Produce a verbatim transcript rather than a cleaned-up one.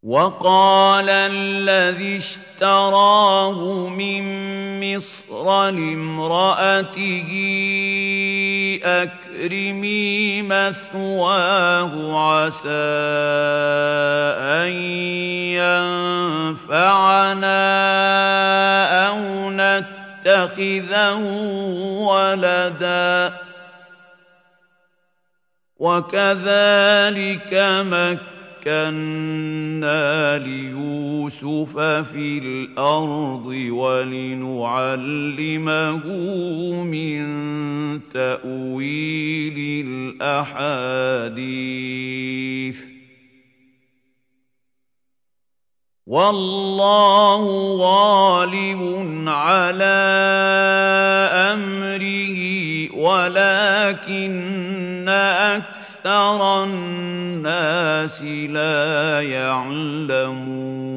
وقال الذي اشتراه من مصر لامرأته أكرمي مثواه عسى أن ينفعنا أو نتخذه ولدا وكذلك مكنا ليوسف في الأرض ولنعلمه من تأويل الأحاديث والله غالب على أمره ولكن أكثر الناس لا يعلمون